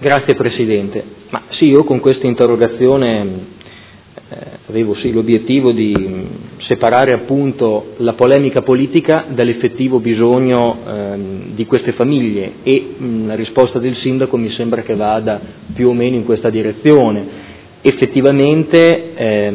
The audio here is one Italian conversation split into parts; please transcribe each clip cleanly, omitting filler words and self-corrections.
Grazie Presidente. Ma sì, io con questa interrogazione avevo l'obiettivo di separare appunto la polemica politica dall'effettivo bisogno di queste famiglie, e la risposta del Sindaco mi sembra che vada più o meno in questa direzione. Effettivamente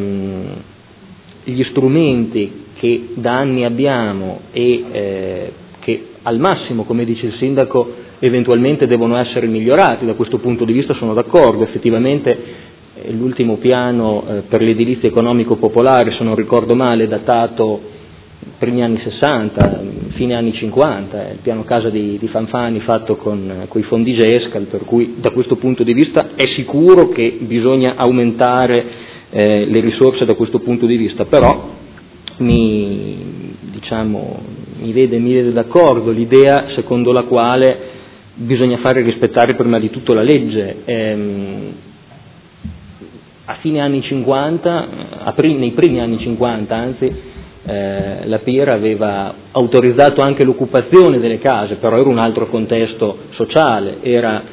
gli strumenti che da anni abbiamo e che al massimo, come dice il Sindaco, eventualmente devono essere migliorati, da questo punto di vista sono d'accordo. Effettivamente l'ultimo piano per l'edilizia economico popolare, se non ricordo male, è datato primi anni 60, fine anni 50, il piano casa di Fanfani fatto con i fondi GESCAL, per cui da questo punto di vista è sicuro che bisogna aumentare le risorse da questo punto di vista, però mi vede d'accordo l'idea secondo la quale bisogna fare rispettare prima di tutto la legge. A fine anni 50, nei primi anni 50 anzi, la PIR aveva autorizzato anche l'occupazione delle case, però era un altro contesto sociale, era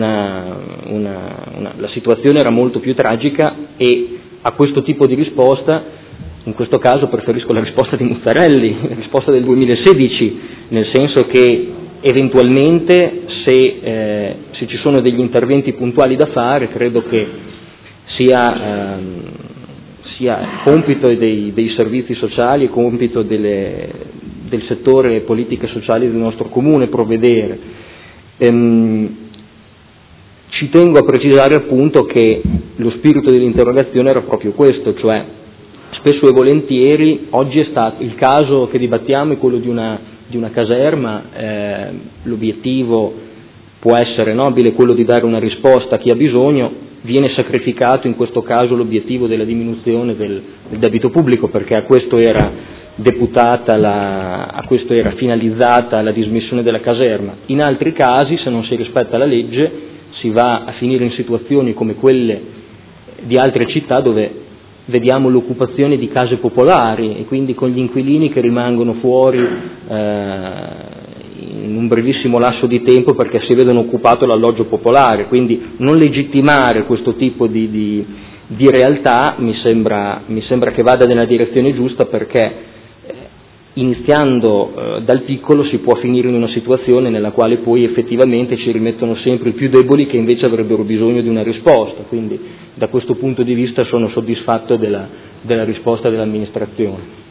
la situazione era molto più tragica, e a questo tipo di risposta, in questo caso preferisco la risposta di Muzzarelli, la risposta del 2016, nel senso che eventualmente se ci sono degli interventi puntuali da fare, credo che sia compito dei servizi sociali e compito del settore politiche sociali del nostro Comune provvedere. Ci tengo a precisare appunto che lo spirito dell'interrogazione era proprio questo, cioè spesso e volentieri oggi è stato il caso che dibattiamo è quello di una caserma, l'obiettivo può essere nobile, quello di dare una risposta a chi ha bisogno. Viene sacrificato in questo caso l'obiettivo della diminuzione del debito pubblico, perché a questo era finalizzata la dismissione della caserma. In altri casi, se non si rispetta la legge, si va a finire in situazioni come quelle di altre città dove vediamo l'occupazione di case popolari, e quindi con gli inquilini che rimangono fuori in un brevissimo lasso di tempo perché si vedono occupato l'alloggio popolare. Quindi non legittimare questo tipo di realtà mi sembra che vada nella direzione giusta, perché iniziando dal piccolo si può finire in una situazione nella quale poi effettivamente ci rimettono sempre i più deboli, che invece avrebbero bisogno di una risposta. Quindi da questo punto di vista sono soddisfatto della risposta dell'amministrazione.